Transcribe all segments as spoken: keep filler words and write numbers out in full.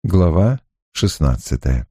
Глава шестнадцатая.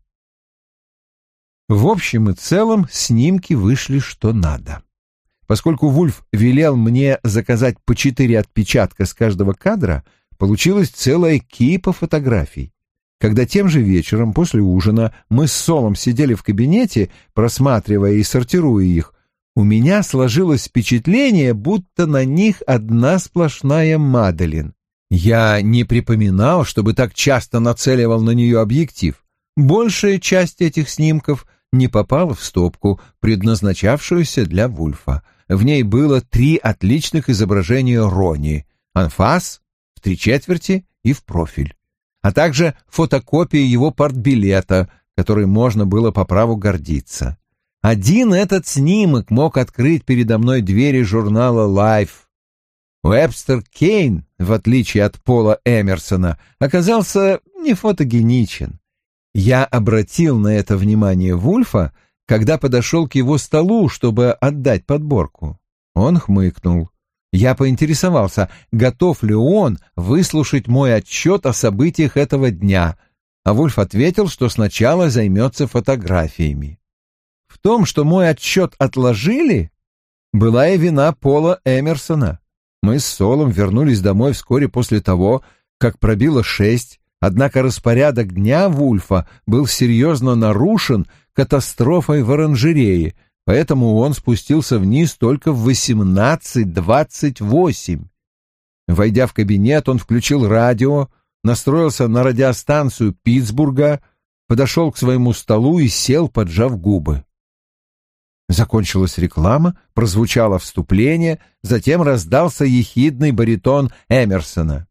В общем и целом снимки вышли что надо. Поскольку Вульф велел мне заказать по четыре отпечатка с каждого кадра, получилась целая кипа фотографий. Когда тем же вечером после ужина мы с Солом сидели в кабинете, просматривая и сортируя их, у меня сложилось впечатление, будто на них одна сплошная Маделин. Я не припоминал, чтобы так часто нацеливал на нее объектив. Большая часть этих снимков не попала в стопку, предназначавшуюся для Вульфа. В ней было три отличных изображения Рони: анфас, в три четверти и в профиль, а также фотокопия его партбилета, которой можно было по праву гордиться. Один этот снимок мог открыть передо мной двери журнала Life. Уэбстер Кейн, в отличие от Пола Эмерсона, оказался не фотогеничен. Я обратил на это внимание Вульфа, когда подошел к его столу, чтобы отдать подборку. Он хмыкнул. Я поинтересовался, готов ли он выслушать мой отчет о событиях этого дня, а Вульф ответил, что сначала займется фотографиями. В том, что мой отчет отложили, была и вина Пола Эмерсона. Мы с Солом вернулись домой вскоре после того, как пробило шесть, однако распорядок дня Вульфа был серьезно нарушен катастрофой в оранжерее, поэтому он спустился вниз только в восемнадцать двадцать восемь. Войдя в кабинет, он включил радио, настроился на радиостанцию Питтсбурга, подошел к своему столу и сел, поджав губы. Закончилась реклама, прозвучало вступление, затем раздался ехидный баритон Эмерсона.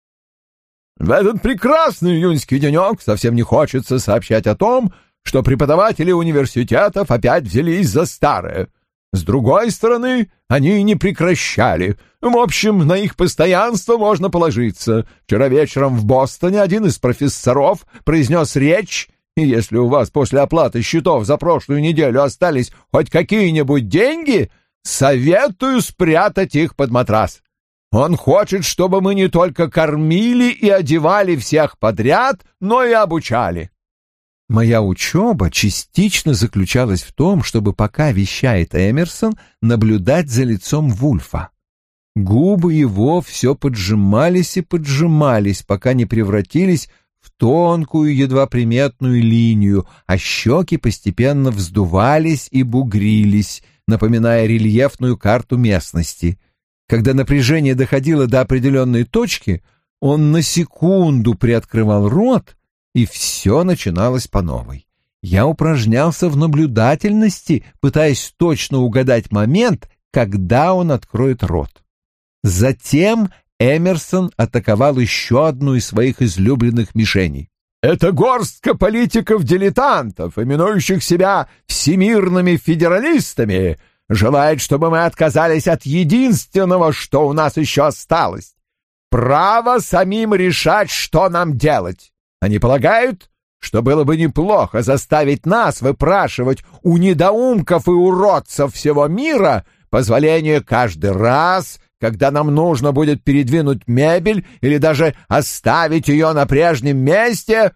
«В этот прекрасный июньский денек совсем не хочется сообщать о том, что преподаватели университетов опять взялись за старое. С другой стороны, они не прекращали. В общем, на их постоянство можно положиться. Вчера вечером в Бостоне один из профессоров произнес речь, и если у вас после оплаты счетов за прошлую неделю остались хоть какие-нибудь деньги, советую спрятать их под матрас. Он хочет, чтобы мы не только кормили и одевали всех подряд, но и обучали». Моя учеба частично заключалась в том, чтобы, пока вещает Эмерсон, наблюдать за лицом Вульфа. Губы его все поджимались и поджимались, пока не превратились в тонкую, едва приметную линию, а щеки постепенно вздувались и бугрились, напоминая рельефную карту местности. Когда напряжение доходило до определенной точки, он на секунду приоткрывал рот, и все начиналось по новой. Я упражнялся в наблюдательности, пытаясь точно угадать момент, когда он откроет рот. Затем Эмерсон атаковал еще одну из своих излюбленных мишеней. «Это горстка политиков-дилетантов, именующих себя всемирными федералистами, желает, чтобы мы отказались от единственного, что у нас еще осталось — право самим решать, что нам делать. Они полагают, что было бы неплохо заставить нас выпрашивать у недоумков и уродцев всего мира позволение каждый раз, когда нам нужно будет передвинуть мебель или даже оставить ее на прежнем месте».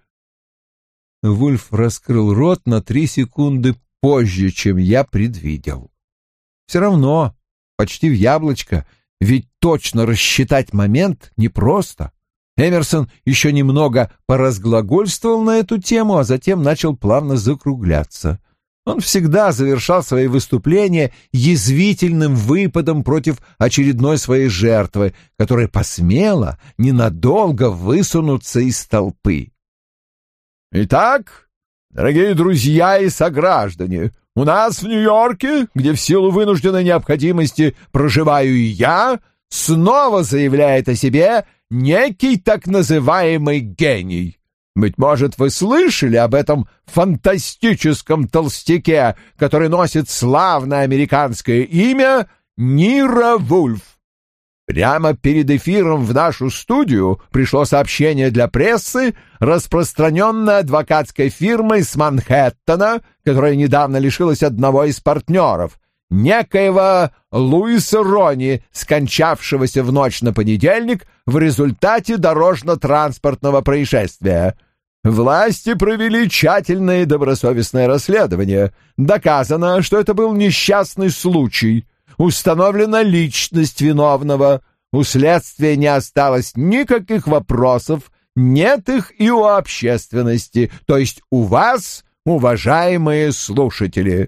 Вульф раскрыл рот на три секунды позже, чем я предвидел. Все равно, почти в яблочко, ведь точно рассчитать момент непросто. Эмерсон еще немного поразглагольствовал на эту тему, а затем начал плавно закругляться. Он всегда завершал свои выступления язвительным выпадом против очередной своей жертвы, которая посмела ненадолго высунуться из толпы. «Итак, дорогие друзья и сограждане, у нас в Нью-Йорке, где в силу вынужденной необходимости проживаю и я, снова заявляет о себе некий так называемый гений. Быть может, вы слышали об этом фантастическом толстяке, который носит славное американское имя Нира Вульф. Прямо перед эфиром в нашу студию пришло сообщение для прессы, распространенное адвокатской фирмой с Манхэттена, которая недавно лишилась одного из партнеров, некоего Луиса Рони, скончавшегося в ночь на понедельник в результате дорожно-транспортного происшествия. Власти провели тщательное и добросовестное расследование. Доказано, что это был несчастный случай. Установлена личность виновного. У следствия не осталось никаких вопросов, нет их и у общественности, то есть у вас, уважаемые слушатели.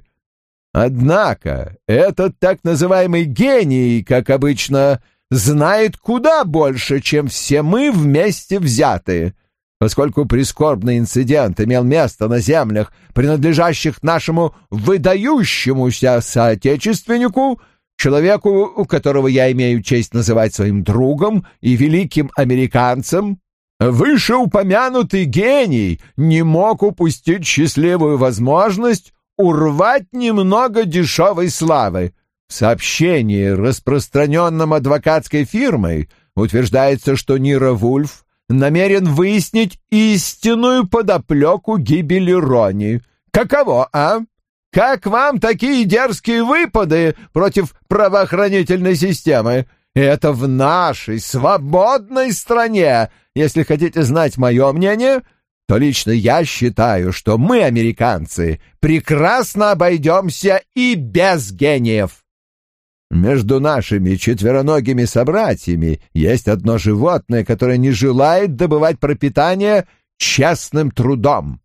Однако этот так называемый гений, как обычно, знает куда больше, чем все мы вместе взятые. Поскольку прискорбный инцидент имел место на землях, принадлежащих нашему выдающемуся соотечественнику, человеку, которого я имею честь называть своим другом и великим американцем, вышеупомянутый гений не мог упустить счастливую возможность урвать немного дешевой славы. В сообщении, распространенном адвокатской фирмой, утверждается, что Ниро Вульф намерен выяснить истинную подоплеку гибели Рони. Каково, а? Как вам такие дерзкие выпады против правоохранительной системы? Это в нашей свободной стране. Если хотите знать мое мнение, то лично я считаю, что мы, американцы, прекрасно обойдемся и без гениев. Между нашими четвероногими собратьями есть одно животное, которое не желает добывать пропитание честным трудом.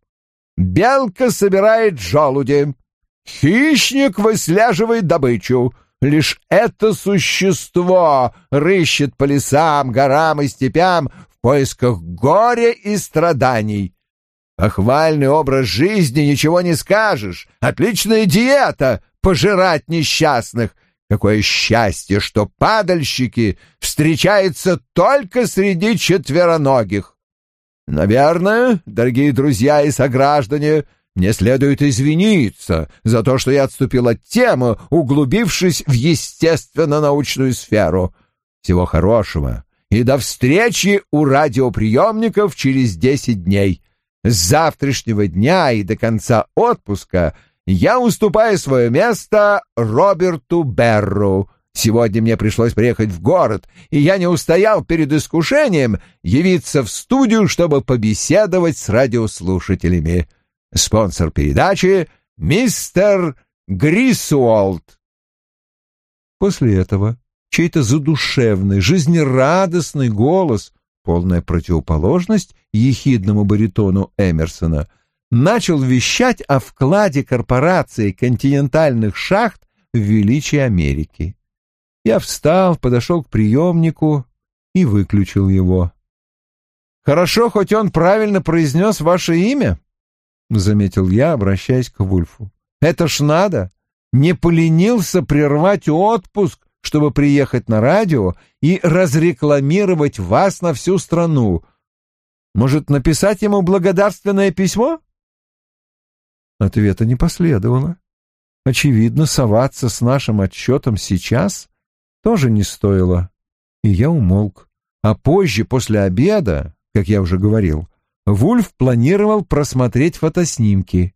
Белка собирает желуди, хищник выслеживает добычу. Лишь это существо рыщет по лесам, горам и степям в поисках горя и страданий. Похвальный образ жизни, ничего не скажешь. Отличная диета — пожирать несчастных. Какое счастье, что падальщики встречаются только среди четвероногих. Наверное, дорогие друзья и сограждане, мне следует извиниться за то, что я отступил от темы, углубившись в естественно-научную сферу. Всего хорошего и до встречи у радиоприемников через десять дней. С завтрашнего дня и до конца отпуска я уступаю свое место Роберту Берру. Сегодня мне пришлось приехать в город, и я не устоял перед искушением явиться в студию, чтобы побеседовать с радиослушателями. Спонсор передачи — мистер Грисуолт. После этого чей-то задушевный, жизнерадостный голос, полная противоположность ехидному баритону Эмерсона, начал вещать о вкладе корпорации континентальных шахт в величие Америки. Я встал, подошел к приемнику и выключил его. «Хорошо, хоть он правильно произнес ваше имя», — заметил я, обращаясь к Вульфу. «Это ж надо! Не поленился прервать отпуск, чтобы приехать на радио и разрекламировать вас на всю страну. Может, написать ему благодарственное письмо?» Ответа не последовало. Очевидно, соваться с нашим отчетом сейчас тоже не стоило, и я умолк. А позже, после обеда, как я уже говорил, Вульф планировал просмотреть фотоснимки.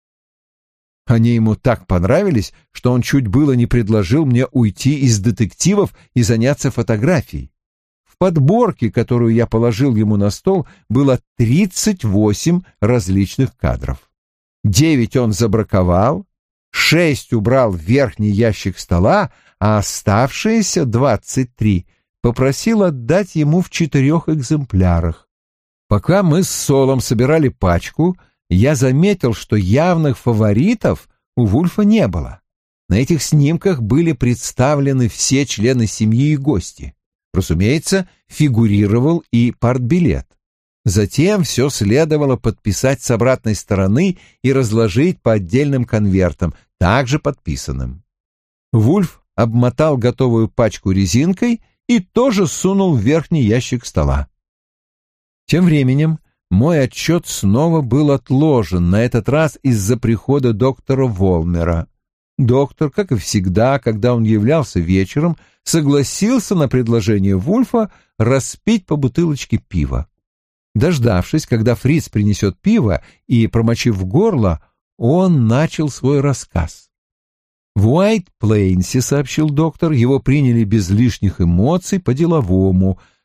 Они ему так понравились, что он чуть было не предложил мне уйти из детективов и заняться фотографией. В подборке, которую я положил ему на стол, было тридцать восемь различных кадров. Девять он забраковал, шесть убрал в верхний ящик стола, а оставшиеся двадцать три попросил отдать ему в четырех экземплярах. Пока мы с Солом собирали пачку, я заметил, что явных фаворитов у Вульфа не было. На этих снимках были представлены все члены семьи и гости. Разумеется, фигурировал и партбилет. Затем все следовало подписать с обратной стороны и разложить по отдельным конвертам, также подписанным. Вульф обмотал готовую пачку резинкой и тоже сунул в верхний ящик стола. Тем временем мой отчет снова был отложен, на этот раз из-за прихода доктора Волмера. Доктор, как и всегда, когда он являлся вечером, согласился на предложение Вульфа распить по бутылочке пива. Дождавшись, когда фриц принесет пиво, и промочив горло, он начал свой рассказ. В Уайт-Плейнсе, сообщил доктор, его приняли без лишних эмоций, по-деловому.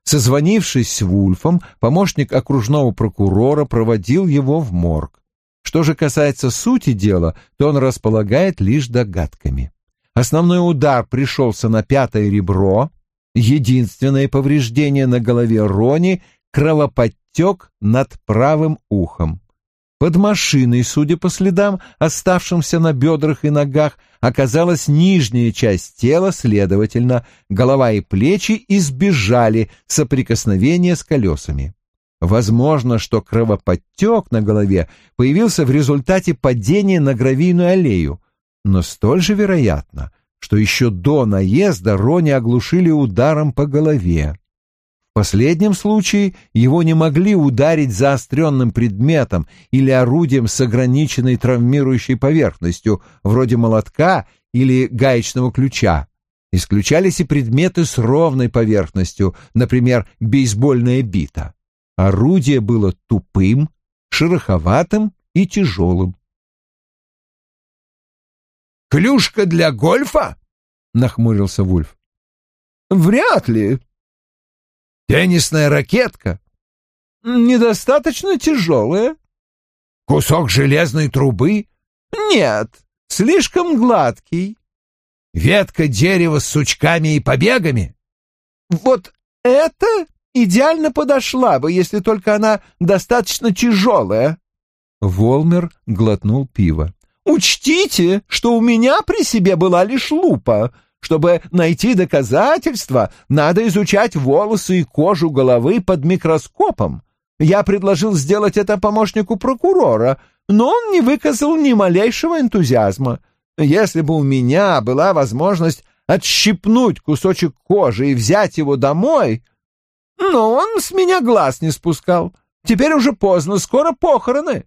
Созвонившись с Вульфом, помощник окружного прокурора проводил его в морг. Что же касается сути дела, то он располагает лишь догадками. Основной удар пришелся на пятое ребро, единственное повреждение на голове Рони — кровоподтек над правым ухом. Под машиной, судя по следам, оставшимся на бедрах и ногах, оказалась нижняя часть тела, следовательно, голова и плечи избежали соприкосновения с колесами. Возможно, что кровоподтек на голове появился в результате падения на гравийную аллею, но столь же вероятно, что еще до наезда Рони оглушили ударом по голове. В последнем случае его не могли ударить заостренным предметом или орудием с ограниченной травмирующей поверхностью, вроде молотка или гаечного ключа. Исключались и предметы с ровной поверхностью, например, бейсбольная бита. Орудие было тупым, шероховатым и тяжелым. «Клюшка для гольфа?» — нахмурился Вульф. «Вряд ли». «Теннисная ракетка?» «Недостаточно тяжелая». «Кусок железной трубы?» «Нет, слишком гладкий». «Ветка дерева с сучками и побегами?» «Вот это идеально подошла бы, если только она достаточно тяжелая». Волмер глотнул пиво. «Учтите, что у меня при себе была лишь лупа. Чтобы найти доказательства, надо изучать волосы и кожу головы под микроскопом. Я предложил сделать это помощнику прокурора, но он не выказал ни малейшего энтузиазма. Если бы у меня была возможность отщипнуть кусочек кожи и взять его домой, но он с меня глаз не спускал. Теперь уже поздно, скоро похороны».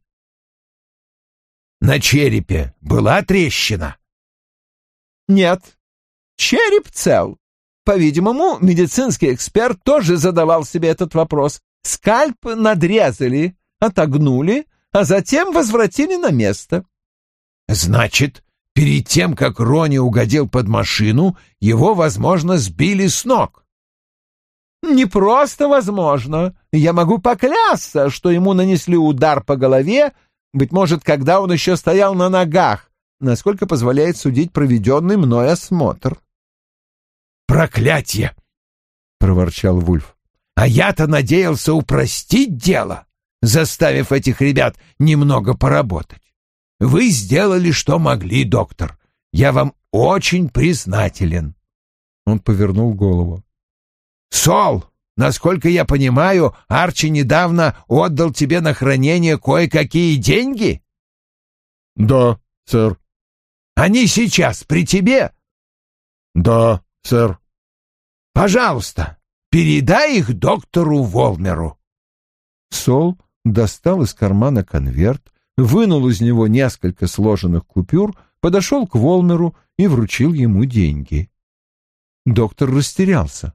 «На черепе была трещина?» «Нет. Череп цел. По-видимому, медицинский эксперт тоже задавал себе этот вопрос. Скальп надрезали, отогнули, а затем возвратили на место». «Значит, перед тем, как Рони угодил под машину, его, возможно, сбили с ног?» «Не просто возможно. Я могу поклясться, что ему нанесли удар по голове, быть может, когда он еще стоял на ногах, насколько позволяет судить проведенный мной осмотр». «Проклятье!» — проворчал Вульф. «А я-то надеялся упростить дело, заставив этих ребят немного поработать. Вы сделали, что могли, доктор. Я вам очень признателен». Он повернул голову. «Сол, насколько я понимаю, Арчи недавно отдал тебе на хранение кое-какие деньги?» «Да, сэр». «Они сейчас при тебе?» «Да, сэр». «Пожалуйста, передай их доктору Волмеру». Сол достал из кармана конверт, вынул из него несколько сложенных купюр, подошел к Волмеру и вручил ему деньги. Доктор растерялся.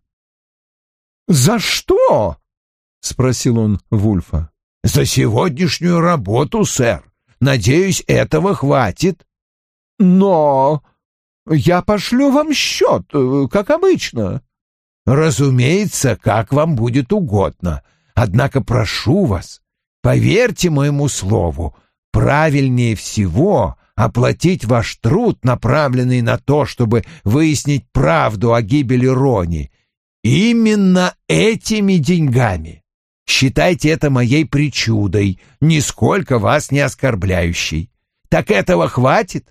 «За что?» — спросил он Вульфа. «За сегодняшнюю работу, сэр. Надеюсь, этого хватит». «Но я пошлю вам счет, как обычно». «Разумеется, как вам будет угодно. Однако прошу вас, поверьте моему слову, правильнее всего оплатить ваш труд, направленный на то, чтобы выяснить правду о гибели Рони, именно этими деньгами. Считайте это моей причудой, нисколько вас не оскорбляющей. Так этого хватит?»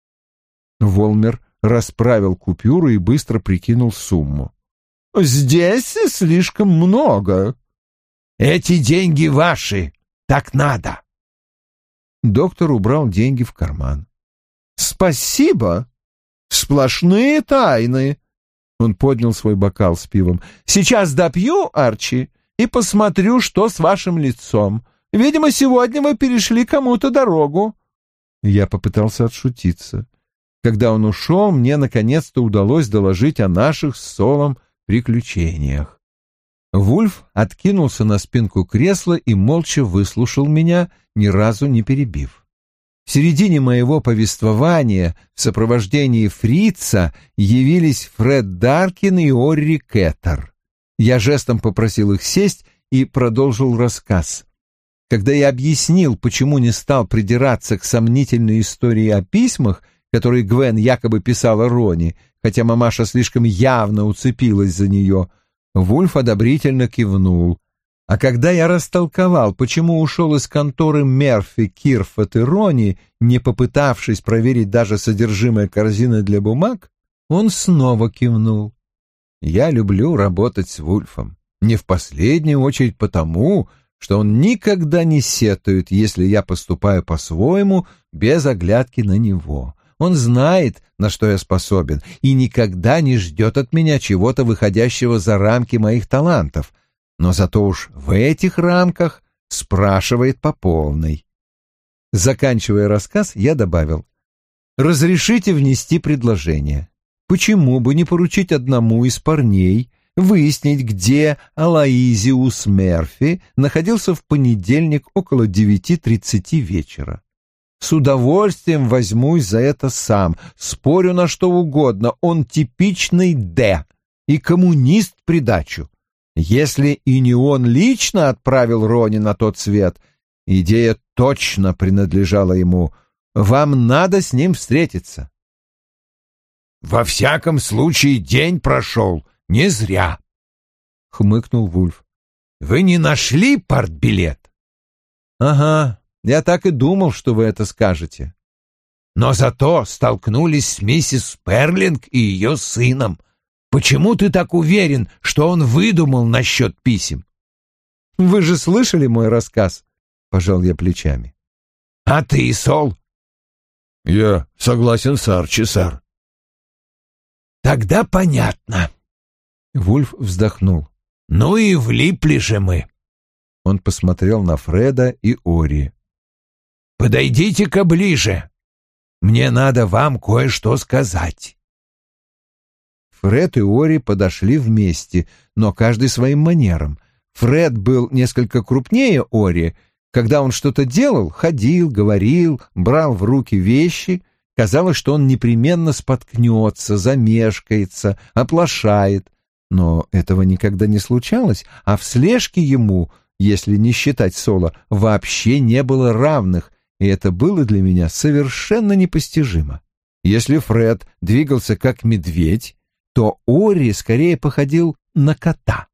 Волмер расправил купюры и быстро прикинул сумму. «Здесь слишком много». «Эти деньги ваши, так надо». Доктор убрал деньги в карман. «Спасибо. Сплошные тайны». Он поднял свой бокал с пивом. «Сейчас допью, Арчи, и посмотрю, что с вашим лицом. Видимо, сегодня вы перешли кому-то дорогу». Я попытался отшутиться. Когда он ушел, мне наконец-то удалось доложить о наших с Солом приключениях. Вульф откинулся на спинку кресла и молча выслушал меня, ни разу не перебив. В середине моего повествования в сопровождении фрица явились Фред Даркин и Орри Кеттер. Я жестом попросил их сесть и продолжил рассказ. Когда я объяснил, почему не стал придираться к сомнительной истории о письмах, которые Гвен якобы писала Рони, хотя мамаша слишком явно уцепилась за нее, Вульф одобрительно кивнул. А когда я растолковал, почему ушел из конторы Мерфи, Кирфот и Рони, не попытавшись проверить даже содержимое корзины для бумаг, он снова кивнул. Я люблю работать с Вульфом, не в последнюю очередь потому, что он никогда не сетует, если я поступаю по-своему, без оглядки на него. Он знает, на что я способен, и никогда не ждет от меня чего-то выходящего за рамки моих талантов, но зато уж в этих рамках спрашивает по полной. Заканчивая рассказ, я добавил: «Разрешите внести предложение. Почему бы не поручить одному из парней выяснить, где Алоизиус Мерфи находился в понедельник около девяти тридцати вечера? С удовольствием возьмусь за это сам, спорю на что угодно, он типичный «Д» и коммунист в придачу. Если и не он лично отправил Рони на тот свет, идея точно принадлежала ему. Вам надо с ним встретиться». «Во всяком случае, день прошел не зря», — хмыкнул Вульф. «Вы не нашли партбилет?» «Ага, я так и думал, что вы это скажете». «Но зато столкнулись с миссис Перлинг и ее сыном. Почему ты так уверен, что он выдумал насчет писем?» «Вы же слышали мой рассказ?» — пожал я плечами. «А ты, Сол?» «Я согласен с Арчи, сэр». «Тогда понятно». Вульф вздохнул. «Ну и влипли же мы». Он посмотрел на Фреда и Ори. «Подойдите-ка ближе. Мне надо вам кое-что сказать». Фред и Ори подошли вместе, но каждый своим манером. Фред был несколько крупнее Ори. Когда он что-то делал, ходил, говорил, брал в руки вещи, казалось, что он непременно споткнется, замешкается, оплошает. Но этого никогда не случалось, а в слежке ему, если не считать Соло, вообще не было равных, и это было для меня совершенно непостижимо. Если Фред двигался как медведь, то Ори скорее походил на кота.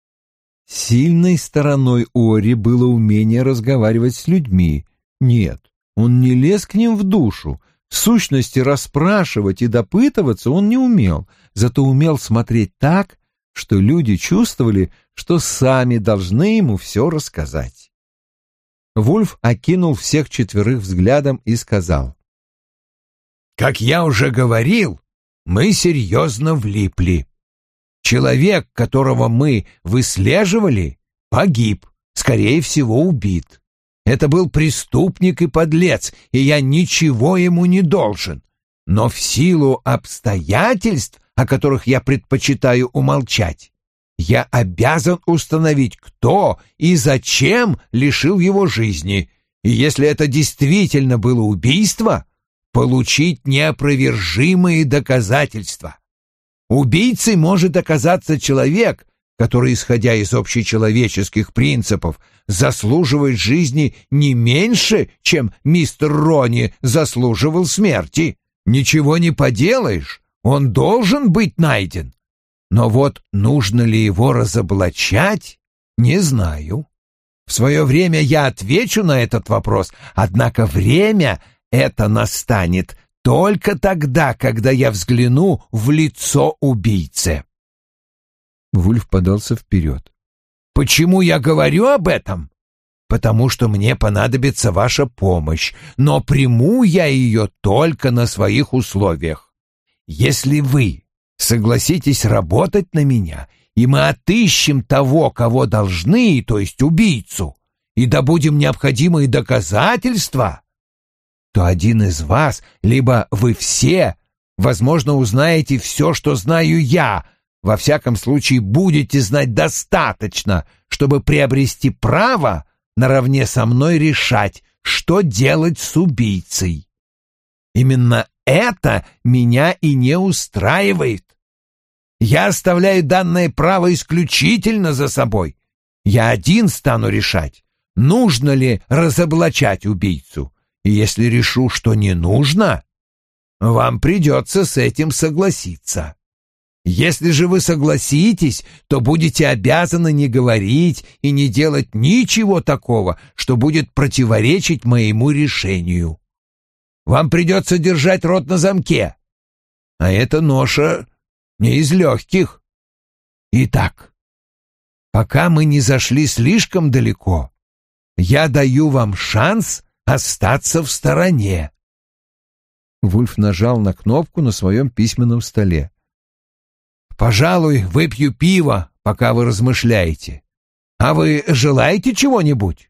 Сильной стороной Ори было умение разговаривать с людьми. Нет, он не лез к ним в душу. В сущности, расспрашивать и допытываться он не умел, зато умел смотреть так, что люди чувствовали, что сами должны ему все рассказать. Вульф окинул всех четверых взглядом и сказал: «Как я уже говорил, мы серьезно влипли. Человек, которого мы выслеживали, погиб, скорее всего, убит. Это был преступник и подлец, и я ничего ему не должен. Но в силу обстоятельств, о которых я предпочитаю умолчать, я обязан установить, кто и зачем лишил его жизни, и если это действительно было убийство, получить неопровержимые доказательства. Убийцей может оказаться человек, который, исходя из общечеловеческих принципов, заслуживает жизни не меньше, чем мистер Рони заслуживал смерти. Ничего не поделаешь, он должен быть найден. Но вот нужно ли его разоблачать, не знаю. В свое время я отвечу на этот вопрос, однако время это настанет только тогда, когда я взгляну в лицо убийцы. Вульф подался вперед. «Почему я говорю об этом? Потому что мне понадобится ваша помощь, но приму я ее только на своих условиях. Если вы согласитесь работать на меня, и мы отыщем того, кого должны, то есть убийцу, и добудем необходимые доказательства, то один из вас, либо вы все, возможно, узнаете все, что знаю я, во всяком случае будете знать достаточно, чтобы приобрести право наравне со мной решать, что делать с убийцей. Именно это меня и не устраивает. Я оставляю данное право исключительно за собой. Я один стану решать, нужно ли разоблачать убийцу. И если решу, что не нужно, вам придется с этим согласиться. Если же вы согласитесь, то будете обязаны не говорить и не делать ничего такого, что будет противоречить моему решению. Вам придется держать рот на замке, а эта ноша не из легких. Итак, пока мы не зашли слишком далеко, я даю вам шанс остаться в стороне. Вульф нажал на кнопку на своем письменном столе. «Пожалуй, выпью пиво, пока вы размышляете. А вы желаете чего-нибудь?»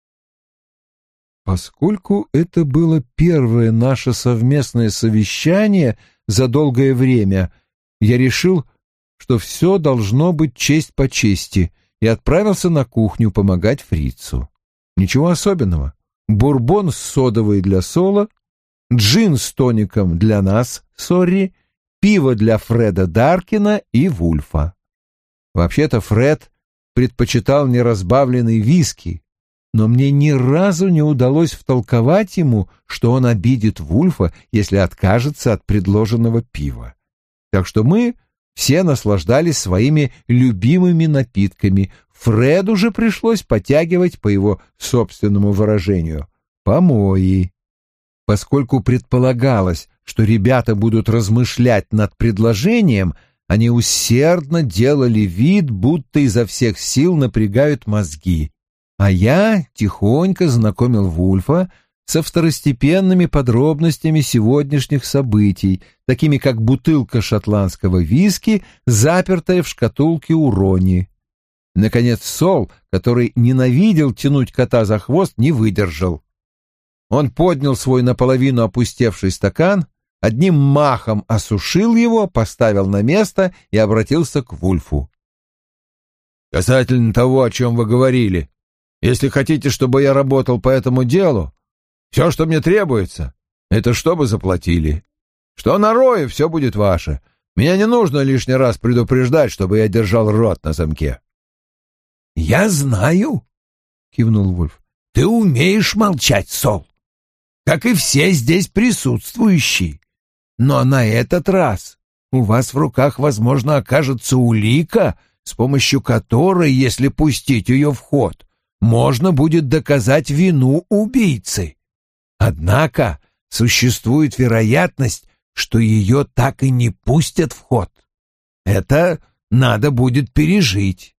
Поскольку это было первое наше совместное совещание за долгое время, я решил, что все должно быть честь по чести, и отправился на кухню помогать фрицу. Ничего особенного. Бурбон с содовой для Соло, джин с тоником для нас, Сорри, пиво для Фреда Даркина и Вульфа. Вообще-то Фред предпочитал неразбавленный виски, но мне ни разу не удалось втолковать ему, что он обидит Вульфа, если откажется от предложенного пива. Так что мы все наслаждались своими любимыми напитками. Фреду же пришлось потягивать, по его собственному выражению, помои. Поскольку предполагалось, что ребята будут размышлять над предложением, они усердно делали вид, будто изо всех сил напрягают мозги. А я тихонько знакомил Вульфа со второстепенными подробностями сегодняшних событий, такими как бутылка шотландского виски, запертая в шкатулке у Рони. Наконец Сол, который ненавидел тянуть кота за хвост, не выдержал. Он поднял свой наполовину опустевший стакан, одним махом осушил его, поставил на место и обратился к Вульфу. «Касательно того, о чем вы говорили, если хотите, чтобы я работал по этому делу, все, что мне требуется, это чтобы заплатили. Что на рое, все будет ваше. Меня не нужно лишний раз предупреждать, чтобы я держал рот на замке». «Я знаю», — кивнул Вульф. «Ты умеешь молчать, Сол, как и все здесь присутствующие. Но на этот раз у вас в руках, возможно, окажется улика, с помощью которой, если пустить ее в ход, можно будет доказать вину убийцы. Однако существует вероятность, что ее так и не пустят в ход. Это надо будет пережить».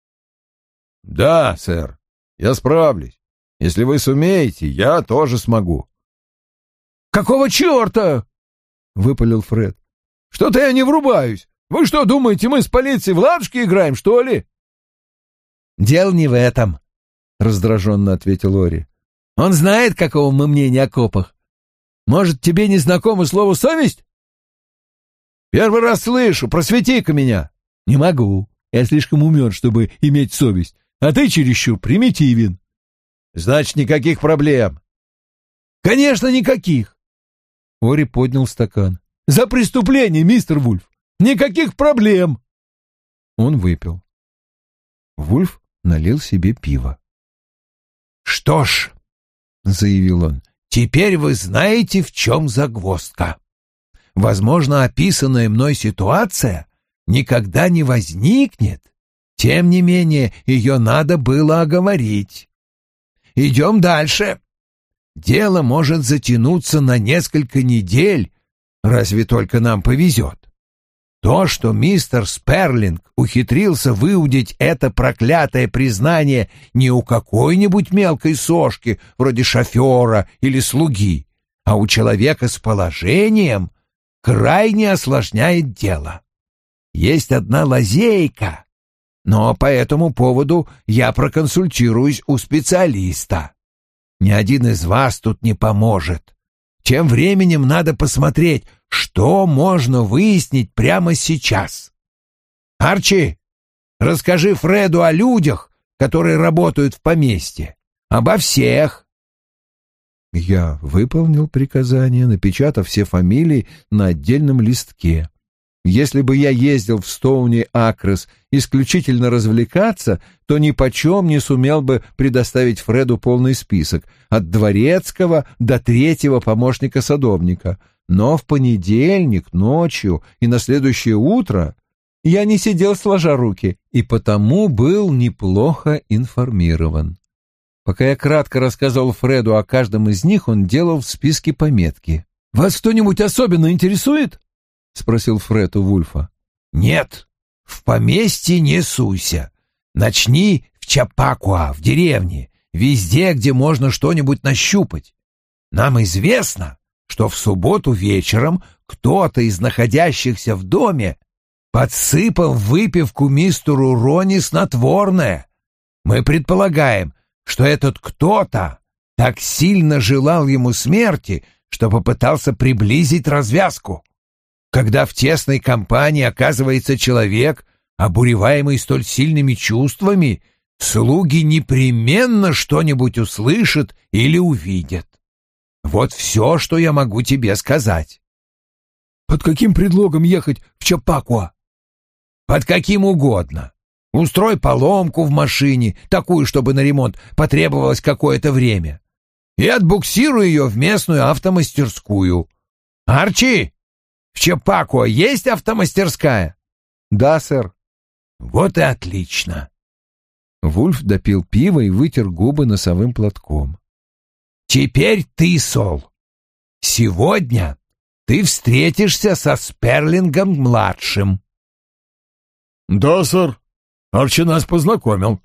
«Да, сэр, я справлюсь. Если вы сумеете, я тоже смогу». «Какого черта?» — выпалил Фред. «Что-то я не врубаюсь. Вы что, думаете, мы с полицией в ладушки играем, что ли?» «Дело не в этом», — раздраженно ответил Ори. «Он знает, какого мы мнения о копах. Может, тебе не знакомо слово «совесть»?» «Первый раз слышу. Просвети-ка меня». «Не могу. Я слишком умен, чтобы иметь совесть. А ты чересчур примитивен». «Значит, никаких проблем». «Конечно, никаких». Ори поднял стакан. «За преступление, мистер Вульф. Никаких проблем». Он выпил. Вульф налил себе пиво. «Что ж», — заявил он, — «теперь вы знаете, в чем загвоздка. Возможно, описанная мной ситуация никогда не возникнет. Тем не менее, ее надо было оговорить. Идем дальше. Дело может затянуться на несколько недель, разве только нам повезет. То, что мистер Сперлинг ухитрился выудить это проклятое признание не у какой-нибудь мелкой сошки, вроде шофера или слуги, а у человека с положением, крайне осложняет дело. Есть одна лазейка, но по этому поводу я проконсультируюсь у специалиста. Ни один из вас тут не поможет. Тем временем надо посмотреть, что можно выяснить прямо сейчас. Арчи, расскажи Фреду о людях, которые работают в поместье. Обо всех». Я выполнил приказание, напечатав все фамилии на отдельном листке. Если бы я ездил в Стоуни-Акрес исключительно развлекаться, то ни почем не сумел бы предоставить Фреду полный список, от дворецкого до третьего помощника садовника. Но в понедельник ночью и на следующее утро я не сидел сложа руки и потому был неплохо информирован. Пока я кратко рассказывал Фреду о каждом из них, он делал в списке пометки. «Вас кто-нибудь особенно интересует?» — спросил Фред у Вульфа. «Нет, в поместье не суйся. Начни в Чапакуа, в деревне, везде, где можно что-нибудь нащупать. Нам известно, что в субботу вечером кто-то из находящихся в доме подсыпал в выпивку мистеру Рони снотворное. Мы предполагаем, что этот кто-то так сильно желал ему смерти, что попытался приблизить развязку. Когда в тесной компании оказывается человек, обуреваемый столь сильными чувствами, слуги непременно что-нибудь услышат или увидят. Вот все, что я могу тебе сказать». «Под каким предлогом ехать в Чапакуа?» «Под каким угодно. Устрой поломку в машине, такую, чтобы на ремонт потребовалось какое-то время, и отбуксируй ее в местную автомастерскую. Арчи, в Чапакуа есть автомастерская?» «Да, сэр». «Вот и отлично». Вульф допил пиво и вытер губы носовым платком. «Теперь ты, Сол. Сегодня ты встретишься со Сперлингом-младшим». «Да, сэр. Арчи нас познакомил».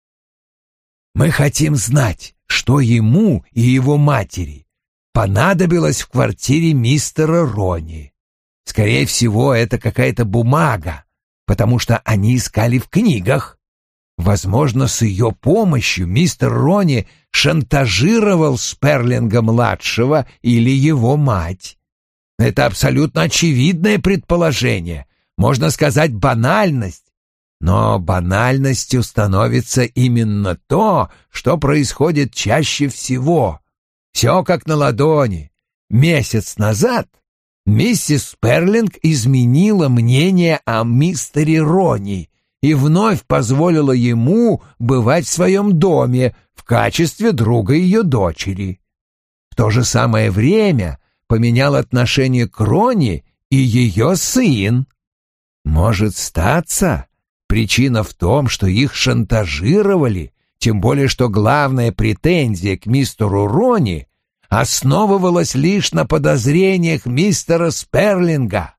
«Мы хотим знать, что ему и его матери понадобилось в квартире мистера Рони. Скорее всего, это какая-то бумага, потому что они искали в книгах. Возможно, с ее помощью мистер Рони шантажировал Сперлинга-младшего или его мать. Это абсолютно очевидное предположение, можно сказать, банальность. Но банальностью становится именно то, что происходит чаще всего. Все как на ладони. Месяц назад миссис Сперлинг изменила мнение о мистере Рони и вновь позволила ему бывать в своем доме в качестве друга ее дочери. В то же самое время поменял отношение к Рони и ее сын. Может статься, причина в том, что их шантажировали, тем более что главная претензия к мистеру Рони основывалась лишь на подозрениях мистера Сперлинга.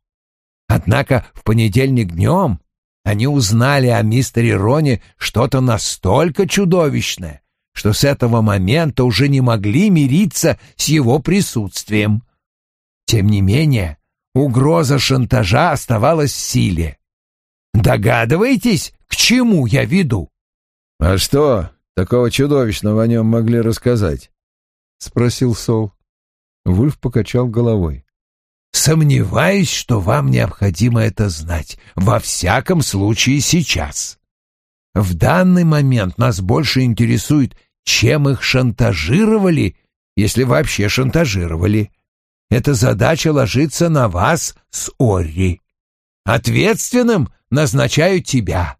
Однако в понедельник днем они узнали о мистере Рони что-то настолько чудовищное, что с этого момента уже не могли мириться с его присутствием. Тем не менее, угроза шантажа оставалась в силе. Догадываетесь, к чему я веду? — А что такого чудовищного о нем могли рассказать? — спросил Сол. Вульф покачал головой. «Сомневаюсь, что вам необходимо это знать, во всяком случае сейчас. В данный момент нас больше интересует, чем их шантажировали, если вообще шантажировали. Эта задача ложится на вас с Орри. Ответственным назначаю тебя.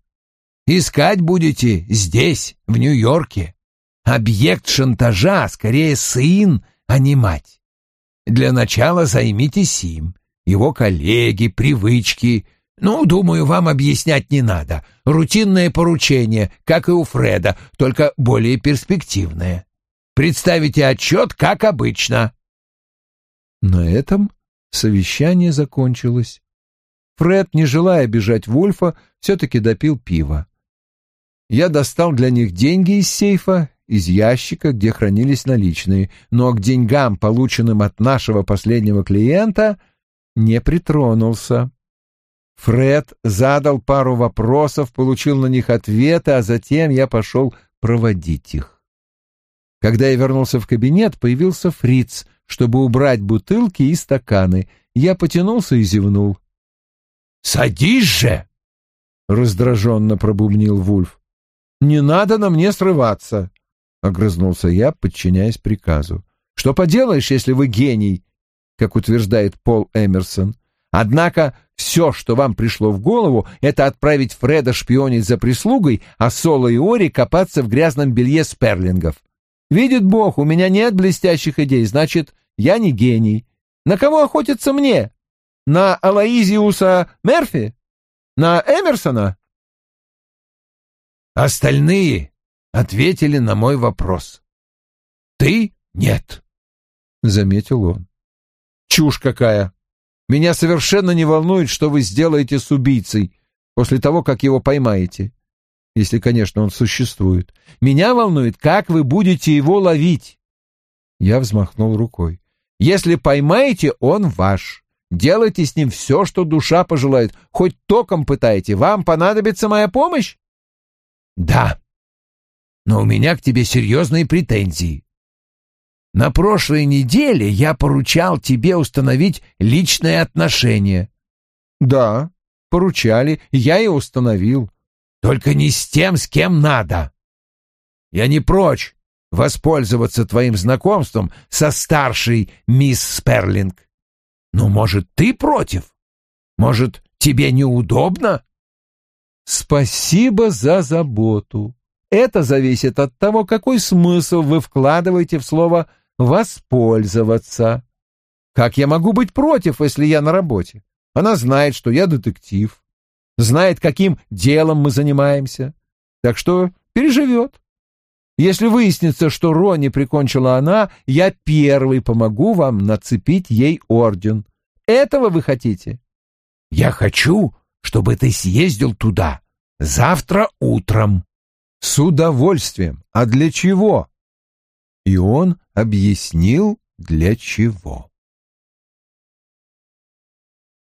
Искать будете здесь, в Нью-Йорке. Объект шантажа скорее сын, а не мать. Для начала займитесь им, его коллеги, привычки. Ну, думаю, вам объяснять не надо. Рутинное поручение, как и у Фреда, только более перспективное. Представите отчет, как обычно». На этом совещание закончилось. Фред, не желая обижать Вульфа, все-таки допил пиво. Я достал для них деньги из сейфа, из ящика, где хранились наличные, но к деньгам, полученным от нашего последнего клиента, не притронулся. Фред задал пару вопросов, получил на них ответы, а затем я пошел проводить их. Когда я вернулся в кабинет, появился Фриц, чтобы убрать бутылки и стаканы. Я потянулся и зевнул. «Садись же!» — раздраженно пробубнил Вульф. «Не надо на мне срываться!» — огрызнулся я, подчиняясь приказу. «Что поделаешь, если вы гений, как утверждает Пол Эмерсон? Однако Все, что вам пришло в голову, это отправить Фреда шпионить за прислугой, а Соло и Ори копаться в грязном белье сперлингов. Видит Бог, у меня нет блестящих идей, значит, я не гений. На кого охотиться мне? На Алоизиуса Мерфи? На Эмерсона?» Остальные ответили на мой вопрос. «Ты — нет», — заметил он. «Чушь какая! Меня совершенно не волнует, что вы сделаете с убийцей после того, как его поймаете. Если, конечно, он существует. Меня волнует, как вы будете его ловить». Я взмахнул рукой. «Если поймаете, он ваш. Делайте с ним все, что душа пожелает. Хоть током пытайте. Вам понадобится моя помощь?» «Да, но у меня к тебе серьезные претензии. На прошлой неделе я поручал тебе установить личные отношения». «Да, поручали, я и установил». «Только не с тем, с кем надо. Я не прочь воспользоваться твоим знакомством со старшей мисс Сперлинг. Но, может, ты против? Может, тебе неудобно?» «Спасибо за заботу. Это зависит от того, какой смысл вы вкладываете в слово «воспользоваться». Как я могу быть против, если я на работе? Она знает, что я детектив, знает, каким делом мы занимаемся, так что переживет. Если выяснится, что Ронни прикончила она, я первый помогу вам нацепить ей орден. Этого вы хотите?» «Я хочу, чтобы ты съездил туда завтра утром». «С удовольствием. А для чего?» И он объяснил, для чего.